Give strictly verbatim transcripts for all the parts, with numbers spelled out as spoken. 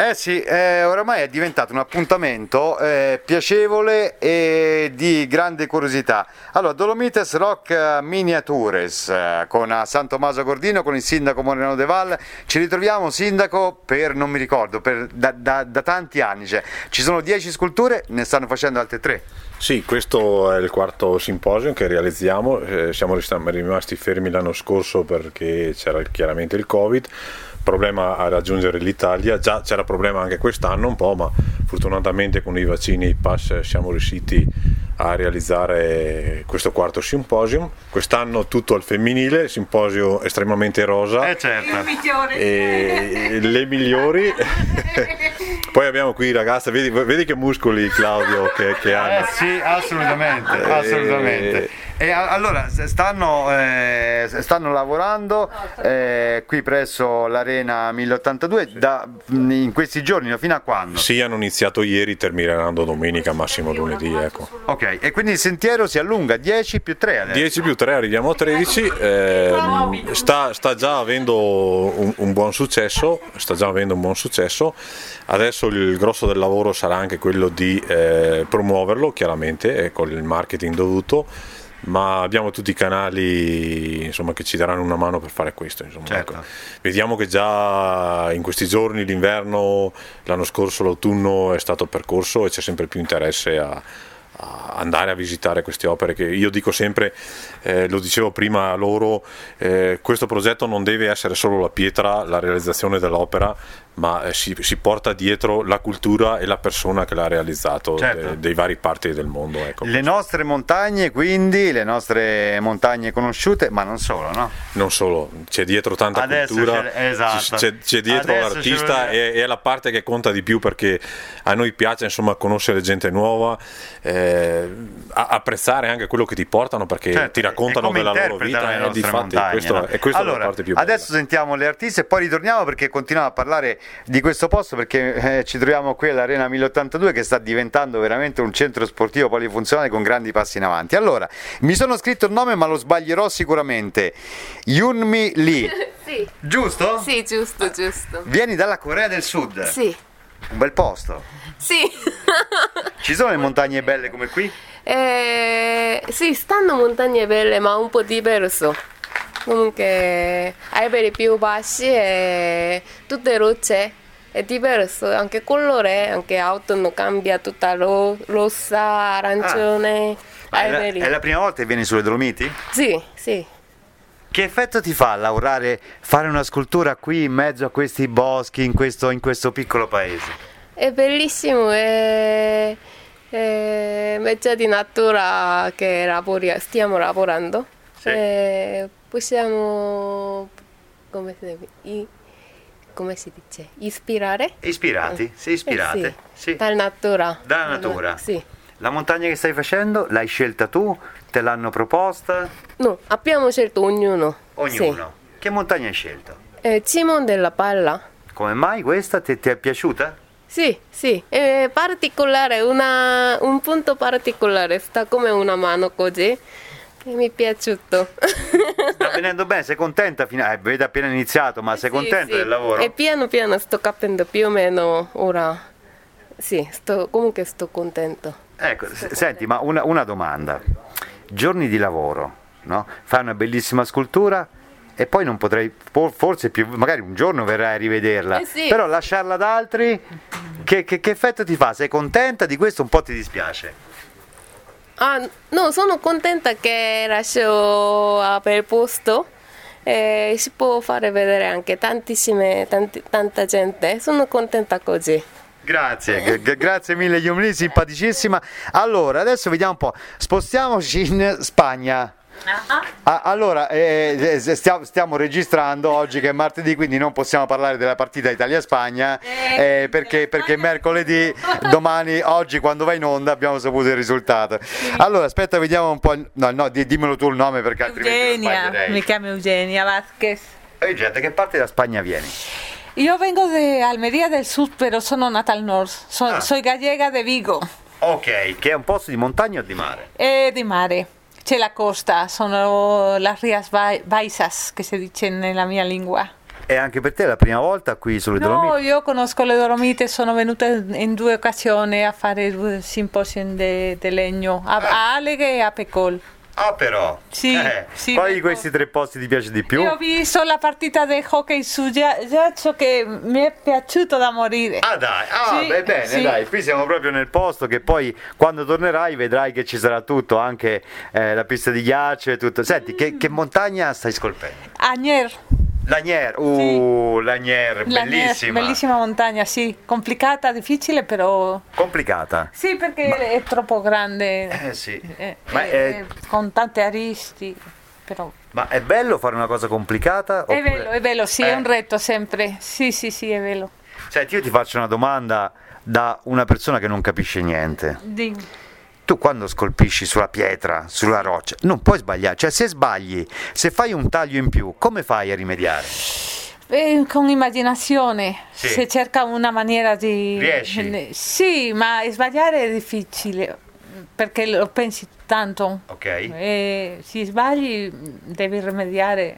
Eh sì, eh, oramai è diventato un appuntamento eh, piacevole e di grande curiosità. Allora, Dolomites Rock Miniatures eh, con a San Tommaso Gordino, con il sindaco Moreno De Val. Ci ritroviamo, sindaco, per, non mi ricordo, per, da, da, da tanti anni. Cioè, ci sono dieci sculture, ne stanno facendo altre tre. Sì, questo è il quarto simposio che realizziamo, eh, siamo rimasti fermi l'anno scorso perché c'era chiaramente il Covid, problema a raggiungere l'Italia, già c'era problema anche quest'anno un po', ma fortunatamente con i vaccini e i pass siamo riusciti a realizzare questo quarto simposio. Quest'anno tutto al femminile, simposio estremamente rosa, eh certo. e le migliori. Poi abbiamo qui ragazze, vedi, vedi che muscoli Claudio che, che hanno. Eh sì, assolutamente, assolutamente. E allora stanno, eh, stanno lavorando eh, qui presso l'Arena mille ottantadue da, in questi giorni, fino a quando? Sì, hanno iniziato ieri, termineranno domenica, massimo lunedì, ecco. Ok, e quindi il sentiero si allunga, dieci più tre adesso? dieci più tre, arriviamo a tredici, eh, sta, sta già avendo un, un buon successo, sta già avendo un buon successo. Adesso il grosso del lavoro sarà anche quello di eh, promuoverlo, chiaramente, con il marketing dovuto, ma abbiamo tutti i canali, insomma, che ci daranno una mano per fare questo, insomma. Certo. Ecco. Vediamo che già in questi giorni l'inverno, l'anno scorso l'autunno è stato percorso e c'è sempre più interesse a, a andare a visitare queste opere che io dico sempre, eh, lo dicevo prima a loro, eh, questo progetto non deve essere solo la pietra, la realizzazione dell'opera, ma eh, si, si porta dietro la cultura e la persona che l'ha realizzato, certo. de, dei vari parti del mondo, ecco. Le nostre montagne, quindi le nostre montagne conosciute, ma non solo, no? Non solo, c'è dietro tanta Adesso cultura, c'è, esatto. c'è, c'è dietro Adesso l'artista e è la parte che conta di più, perché a noi piace, insomma, conoscere gente nuova, eh, apprezzare anche quello che ti portano, perché certo, ti raccontano della loro vita, e di fatti questo, no? e questa allora, è la parte più bella. Adesso sentiamo le artiste e poi ritorniamo, perché continuiamo a parlare di questo posto, perché eh, ci troviamo qui all'Arena mille ottantadue, che sta diventando veramente un centro sportivo polifunzionale con grandi passi in avanti. Allora, mi sono scritto il nome ma lo sbaglierò sicuramente. Yunmi Lee. Sì. Giusto? Sì, giusto, giusto. Vieni dalla Corea del Sud. Sì. Un bel posto. Sì. Ci sono le montagne belle come qui? Eh, sì, stanno montagne belle, ma un po' diverso. Comunque alberi più bassi e tutte rocce, è diverso, anche colore, anche autunno cambia, tutta ro- rossa, arancione, ah, alberi. È la, è la prima volta che vieni sulle Dolomiti? Sì, sì. Che effetto ti fa lavorare, fare una scultura qui in mezzo a questi boschi, in questo, in questo piccolo paese? È bellissimo, è, è mezzo di natura che lavori, stiamo lavorando. Sì. E possiamo, come si, i, come si dice, ispirare? Ispirati, si ispirate? Eh sì, sì. Dalla natura. Dalla natura? Sì. La montagna che stai facendo, l'hai scelta tu? Te l'hanno proposta? No, abbiamo scelto ognuno. Ognuno. Sì. Che montagna hai scelto? Eh, Cimo della Palla. Come mai questa? Ti, ti è piaciuta? Sì, sì, è particolare, una, un punto particolare, sta come una mano così. Mi è piaciuto. Sta venendo bene, sei contenta? Fino a... eh, avete appena iniziato, ma sei sì, contenta sì. del lavoro? E piano piano sto capendo più o meno ora. Sì, sto, comunque sto contento. Ecco, sto s- contento. senti, ma una, una domanda. Giorni di lavoro, no? Fai una bellissima scultura e poi non potrei, forse più, magari un giorno verrai a rivederla, Eh sì. però lasciarla ad altri, che, che, che effetto ti fa? Sei contenta di questo? Un po' ti dispiace? Ah, no, sono contenta che lascio a bel posto e si può fare vedere anche tantissime, tanti, tanta gente. Sono contenta così. Grazie, g- grazie mille Yumli, simpaticissima. Allora, adesso vediamo un po', spostiamoci in Spagna. Ah, allora, eh, stiamo, stiamo registrando oggi che è martedì, quindi non possiamo parlare della partita Italia-Spagna eh, perché, perché mercoledì, domani, oggi quando va in onda abbiamo saputo il risultato. Allora, aspetta, vediamo un po'. No, no, dimmelo tu il nome perché altrimenti lo Eugenia, sbaglierei. mi chiamo Eugenia Vázquez. Eugenia, da che parte della Spagna vieni? Io vengo de Almería del Sur, però sono nata al nord. So, Ah. Soy gallega de Vigo. Ok, che è un posto di montagna o di mare? E di mare. C'è la costa, sono las Rías Ba- Baixas, che si dice nella mia lingua. E anche per te è la prima volta qui sulle No, Dolomiti? io conosco le Dolomiti, sono venuta in due occasioni a fare due simposi di legno, a, a Aleghe e a Pecol. Ah, però. Sì, Eh, sì, quali di ecco. questi tre posti ti piace di più? Io ho visto la partita del hockey su gia- ghiaccio che mi è piaciuto da morire. Ah dai, ah, Sì, beh, bene, sì. dai, qui siamo proprio nel posto che poi quando tornerai vedrai che ci sarà tutto, anche eh, la pista di ghiaccio e tutto. Senti, che, che montagna stai scolpendo? Agnier, Lagnier, uh, Lagnier, Lagnier, bellissima. bellissima montagna, sì, complicata, difficile, però Complicata. sì, perché è troppo grande, Eh sì. eh, Ma eh, è, con tante aristi, però ma è bello fare una cosa complicata? è oppure- bello, è bello, sì, Eh. è un reto sempre, sì, sì, sì, è bello. Senti, io ti faccio una domanda da una persona che non capisce niente. Di- Tu quando scolpisci sulla pietra, sulla roccia, non puoi sbagliare, cioè se sbagli, se fai un taglio in più, come fai a rimediare? Eh, con immaginazione, Sì. si cerca una maniera di... Riesci? Sì, ma sbagliare è difficile, perché lo pensi tanto. Ok? E se sbagli devi rimediare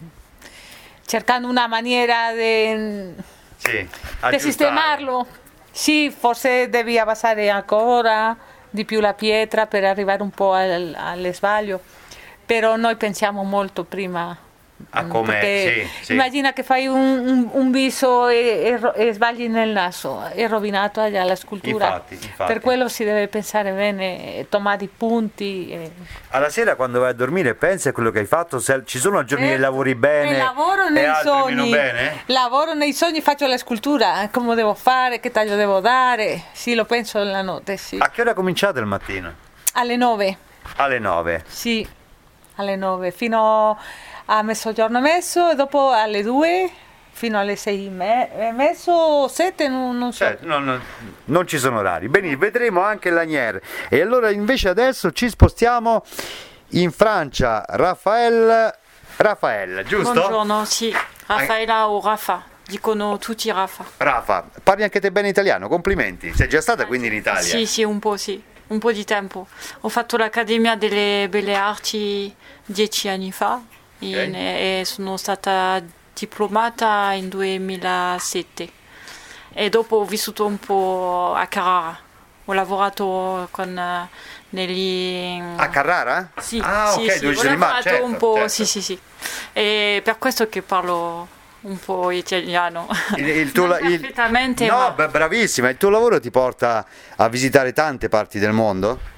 cercando una maniera di, Sì. di aggiustare. sistemarlo. Sì, forse devi abbassare ancora di più la pietra per arrivare un po' al, allo sbaglio, però noi pensiamo molto prima. Ah, mm, come- perché sì, sì. Immagina che fai un, un- un viso e, e ro- e sbagli nel naso, è rovinato già la scultura. Infatti, infatti. Per quello si deve pensare bene, tomare i punti. e- Alla sera quando vai a dormire pensi a quello che hai fatto, se ci sono giorni Eh, che lavori bene e lavoro e nei altri meno sogni. bene? Lavoro nei sogni, faccio la scultura, eh, come devo fare, che taglio devo dare. Sì, lo penso la notte, sì. A che ora cominciate il mattino? Alle nove, Alle nove. sì, alle nove, fino a mezzogiorno e mezzo e dopo alle due fino alle sei e me- e mezzo, sette, non, non so. Cioè, non, non- non ci sono orari. Benissimo, vedremo anche Lagnier. E allora invece adesso ci spostiamo in Francia. Raffaele, Raffaele, giusto? Buongiorno, sì, Raffaella o Rafa, dicono tutti Rafa. Rafa, parli anche te bene italiano, complimenti. Sei già stata quindi in Italia? Sì, sì, un po', sì, un po' di tempo. Ho fatto l'Accademia delle Belle Arti dieci anni fa in- e sono stata diplomata in duemilasette. E dopo ho vissuto un po' a Carrara. Ho lavorato con eh, negli... A Carrara? Sì, ah, sì, ok, sì, dove ci ho sono i ma- lavorato certo, un po', certo. sì, sì, sì. E per questo che parlo un po' italiano. Il, il tuo, la- Non il- perfettamente, no, ma- beh, bravissima. Il tuo lavoro ti porta a visitare tante parti del mondo?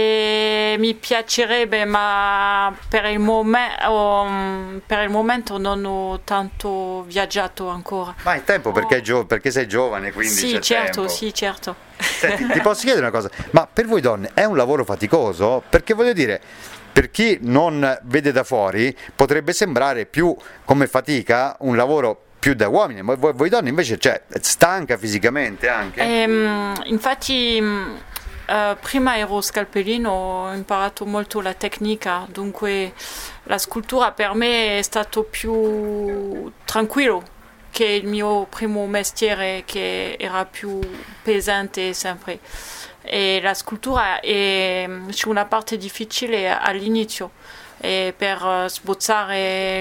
E mi piacerebbe, ma per il, momen- um, per il momento non ho tanto viaggiato ancora. Ma è tempo perché, è gio- perché sei giovane, quindi Sì, c'è certo, tempo. sì, certo. Senti, ti posso chiedere una cosa? Ma per voi donne è un lavoro faticoso? Perché voglio dire, per chi non vede da fuori, potrebbe sembrare più come fatica un lavoro più da uomini, ma voi, voi donne invece, cioè, stanca fisicamente anche? Ehm, infatti, mh, eh, prima ero scalpellino, ho imparato molto la tecnica, dunque la scultura per me è stato più tranquillo che il mio primo mestiere che era più pesante sempre. E la scultura è, c'è una parte difficile all'inizio. E per eh, sbozzare il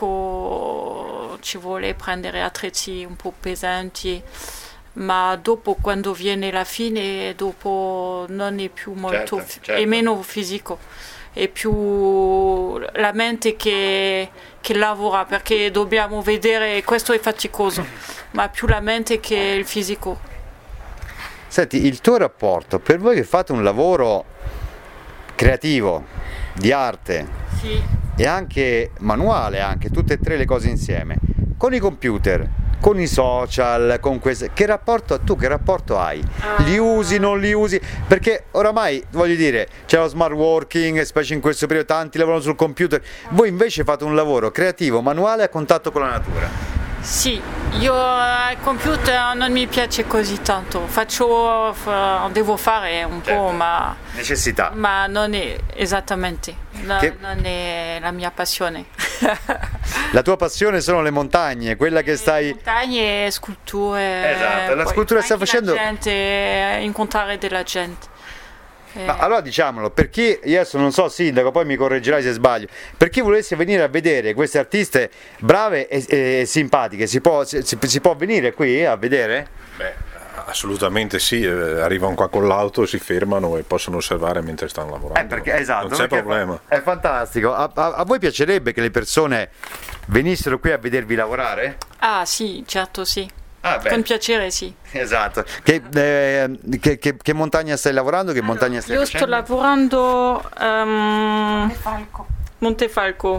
blocco ci vuole prendere attrezzi un po' pesanti, ma dopo quando viene la fine, dopo non è più molto, Certo, fi- certo. è meno fisico, è più la mente che, che lavora, perché dobbiamo vedere, questo è faticoso, ma più la mente che il fisico. Senti, il tuo rapporto, per voi che fate un lavoro creativo, di arte Sì. e anche manuale, anche tutte e tre le cose insieme, con i computer, con i social, con queste, che rapporto tu che rapporto hai? Li usi, non li usi? Perché oramai, voglio dire, c'è lo smart working, specie in questo periodo tanti lavorano sul computer, voi invece fate un lavoro creativo, manuale a contatto con la natura. Sì, io al computer non mi piace così tanto, faccio, fa- devo fare un Certo. po', ma, Necessità. ma non è esattamente, no- Che- non è la mia passione. La tua passione sono le montagne, quella che stai... Montagne, sculture, Esatto, la poi scultura sta anche facendo- la gente, incontrare della gente. Eh, Ma allora diciamolo, per chi, io adesso non so sindaco, poi mi correggerai se sbaglio, per chi volesse venire a vedere queste artiste brave e, e simpatiche, si può, si, si può venire qui a vedere? Beh, assolutamente sì, eh, arrivano qua con l'auto, si fermano e possono osservare mentre stanno lavorando. Eh, perché, esatto, non c'è perché problema. È fantastico. A, a, a voi piacerebbe che le persone venissero qui a vedervi lavorare? Ah sì, certo sì. Ah, beh. Con piacere sì. Esatto. Che, eh, che, che, che montagna stai lavorando? Che montagna stai Io facendo? sto lavorando um, Falco. Montefalco,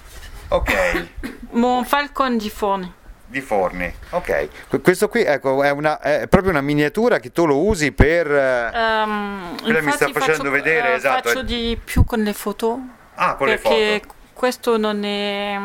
Ok. Monfalcon di Forni. Di Forni, ok. Que- Questo qui ecco, è, una, è proprio una miniatura che tu lo usi per... eh, Um, Quella mi sta infatti facendo faccio, vedere, eh, esatto. Faccio di più con le foto. Ah, con le perché foto. questo non è,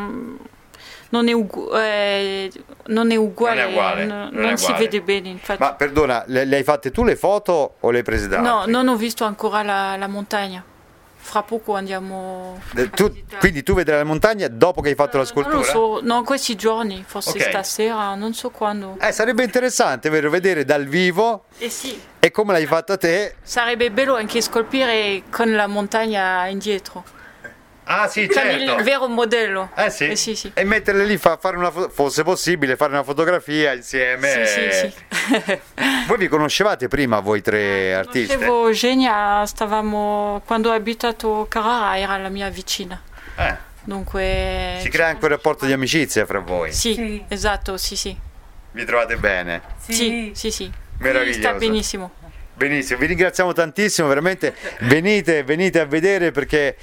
non è, ugu- eh, non è uguale, Non è uguale, n- non non, è si uguale. vede bene. Infatti. Ma perdona, le, le hai fatte tu le foto o le hai prese da No, altri? non ho visto ancora la, la montagna. Fra poco andiamo Eh, a tu- visitare. quindi tu vedrai la montagna dopo che hai fatto la Non lo scultura? so, no, questi giorni, forse Ok. stasera, non so quando. Eh, sarebbe interessante, vero, vedere dal vivo Eh sì, e come l'hai fatta te. sarebbe bello anche scolpire con la montagna indietro. Ah sì, Con il vero modello. Eh sì. Eh sì, sì. E metterle lì, fa, fare una fo- fosse possibile, fare una fotografia insieme. Sì, sì, sì. Voi vi conoscevate prima, voi tre artisti? Conoscevo Eugenia, stavamo, quando ho abitato a Carrara era la mia vicina. Eh, Dunque... si crea anche un rapporto di amicizia fra voi. Sì, Sì. esatto, sì, sì. Vi trovate bene? Sì, sì, sì. Qui Meraviglioso. sta benissimo. Benissimo, vi ringraziamo tantissimo, veramente venite, venite a vedere perché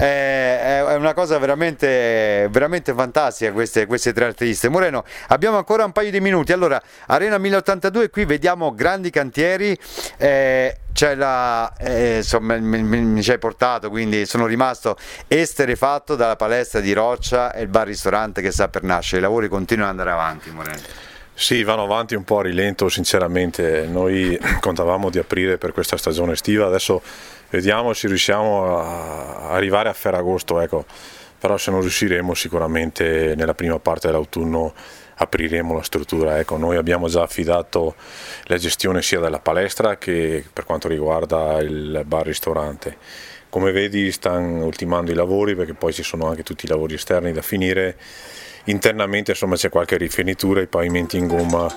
eh, è una cosa veramente, veramente fantastica queste, queste tre artiste. Moreno, abbiamo ancora un paio di minuti, allora Arena mille ottantadue, qui vediamo grandi cantieri, eh, c'è la, eh, insomma mi, mi- mi ci hai portato, quindi sono rimasto esterefatto dalla palestra di Roccia e il bar ristorante che sta per nascere, i lavori continuano ad andare avanti, Moreno. Sì, vanno avanti un po' a rilento sinceramente, noi contavamo di aprire per questa stagione estiva, adesso vediamo se riusciamo a arrivare a Ferragosto, ecco. Però se non riusciremo sicuramente nella prima parte dell'autunno apriremo la struttura, ecco. Noi abbiamo già affidato la gestione sia della palestra che per quanto riguarda il bar ristorante. Come vedi stanno ultimando i lavori perché poi ci sono anche tutti i lavori esterni da finire. Internamente insomma c'è qualche rifinitura, i pavimenti in gomma,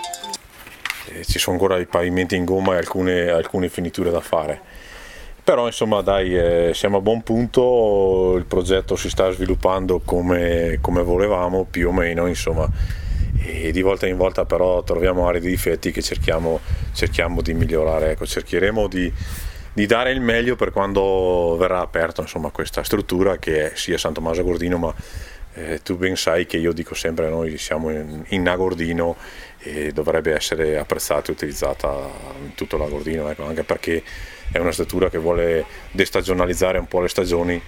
eh, ci sono ancora i pavimenti in gomma e alcune, alcune finiture da fare. Però insomma dai, eh, siamo a buon punto, il progetto si sta sviluppando come, come volevamo più o meno, insomma, e di volta in volta però troviamo aree di difetti che cerchiamo, cerchiamo di migliorare, ecco, cercheremo di, di dare il meglio per quando verrà aperta insomma questa struttura che è sia San Tommaso Agordino, ma Eh, tu ben sai che io dico sempre noi siamo in, in Agordino e dovrebbe essere apprezzata e utilizzata in tutto l'Agordino, ecco, anche perché è una struttura che vuole destagionalizzare un po' le stagioni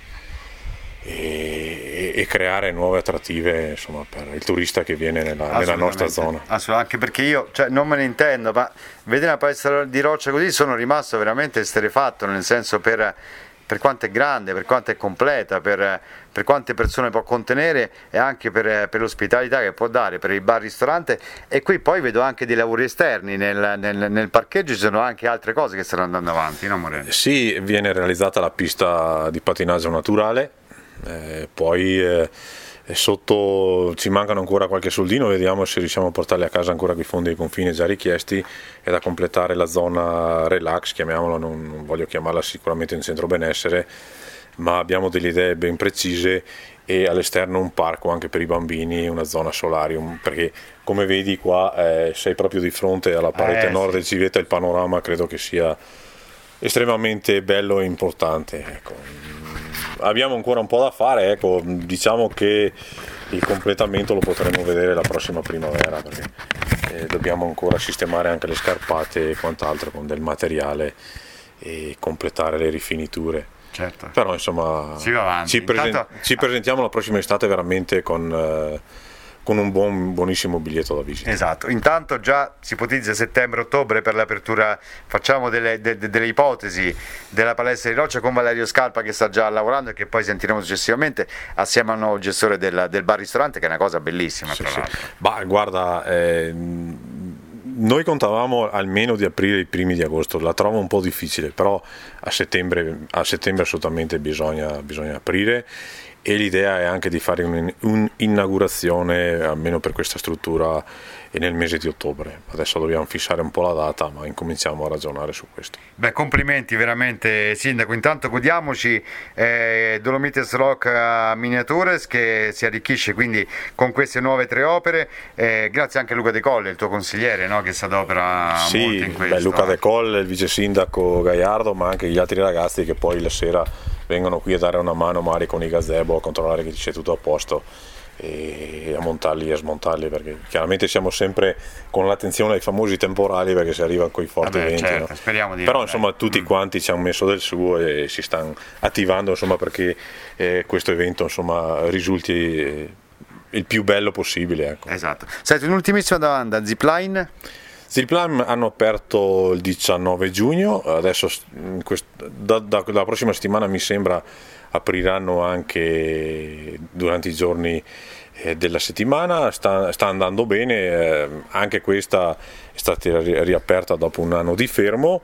e, e creare nuove attrattive insomma, per il turista che viene nella, nella nostra zona. Assolutamente, anche perché io cioè, non me ne intendo, ma vedere una palestra di Roccia così sono rimasto veramente esterefatto, nel senso per, per quanto è grande, per quanto è completa, per, per quante persone può contenere e anche per, per l'ospitalità che può dare, per il bar-ristorante. E qui poi vedo anche dei lavori esterni, nel, nel, nel parcheggio ci sono anche altre cose che stanno andando avanti, no Moreno? Sì, viene realizzata la pista di patinaggio naturale, eh, poi eh, sotto ci mancano ancora qualche soldino, vediamo se riusciamo a portarli a casa ancora quei fondi di confine già richiesti, e da completare la zona relax, chiamiamola, non, non voglio chiamarla sicuramente un centro benessere, ma abbiamo delle idee ben precise, e all'esterno un parco anche per i bambini, una zona solarium, perché come vedi qua eh, sei proprio di fronte alla parete Eh, nord sì. del Civetta, il panorama credo che sia estremamente bello e importante, ecco. Abbiamo ancora un po' da fare, ecco. Diciamo che il completamento lo potremo vedere la prossima primavera, perché eh, dobbiamo ancora sistemare anche le scarpate e quant'altro con del materiale e completare le rifiniture. Certo. Però insomma Si va avanti. ci, presen- Intanto- ci presentiamo la prossima estate veramente con, eh, con un buon, buonissimo biglietto da visita. Esatto, intanto già si ipotizza settembre-ottobre per l'apertura, facciamo delle, de- de- delle ipotesi della palestra di Roccia con Valerio Scalpa che sta già lavorando e che poi sentiremo successivamente assieme al nuovo gestore del, del bar-ristorante, che è una cosa bellissima Sì, tra sì. l'altro. Bah, guarda, eh, noi contavamo almeno di aprire i primi di agosto, la trovo un po' difficile, però a settembre, a settembre assolutamente bisogna, bisogna aprire, e l'idea è anche di fare un'inaugurazione almeno per questa struttura nel mese di ottobre. Adesso dobbiamo fissare un po' la data, ma incominciamo a ragionare su questo. Beh, complimenti veramente Sindaco, intanto godiamoci eh, Dolomites Rock Miniatures che si arricchisce quindi con queste nuove tre opere, eh, grazie anche a Luca De Colle, il tuo consigliere, no, che si adopera sì, molto in questo. Beh, Luca De Colle, il vice sindaco Gaiardo, ma anche gli altri ragazzi che poi la sera vengono qui a dare una mano magari con i gazebo a controllare che c'è tutto a posto e a montarli e a smontarli, perché chiaramente siamo sempre con l'attenzione ai famosi temporali, perché si arriva con i forti Vabbè, venti, certo, no? speriamo di però no, insomma dai. tutti mm. quanti ci hanno messo del suo e si stanno attivando insomma perché eh, questo evento insomma risulti eh, il più bello possibile, ecco. Esatto. Senti, un'ultimissima domanda, Zipline? Zipline hanno aperto il diciannove giugno, adesso quest- da, da, dalla prossima settimana mi sembra apriranno anche durante i giorni eh, della settimana, sta, sta andando bene, eh, anche questa è stata ri- riaperta dopo un anno di fermo.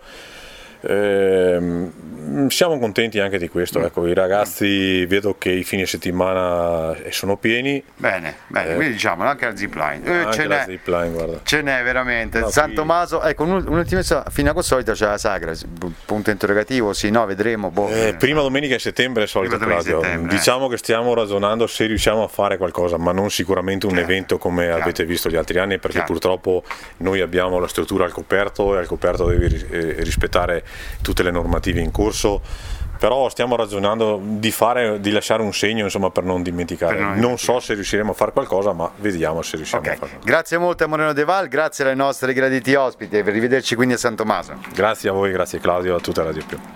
Eh, siamo contenti anche di questo, ecco, i ragazzi vedo che i fini settimana sono pieni. Bene, bene, Eh, quindi diciamo anche la Zipline. Eh, anche ce la n'è, Zipline, guarda. ce n'è veramente. No, San qui- Tommaso, ecco, un- un'ultima, fino a quel solito c'è la sagra, punto interrogativo, sì, no, vedremo. Boh. Eh, prima domenica di settembre è solito, Prima domenica di Claudio. settembre, eh. Diciamo che stiamo ragionando se riusciamo a fare qualcosa, ma non sicuramente un Certo, evento come chiaro. avete visto gli altri anni, perché Chiaro. purtroppo noi abbiamo la struttura al coperto e al coperto devi ris- eh, rispettare tutte le normative in corso. Però stiamo ragionando di fare, di lasciare un segno, insomma, per non dimenticare. Per non non dimenticare. so se riusciremo a fare qualcosa, ma vediamo se riusciamo Ok, a fare qualcosa. grazie molto a Moreno De Val, grazie ai nostri graditi ospiti, per rivederci quindi a San Tommaso. Grazie a voi, grazie Claudio, a tutta Radio Più.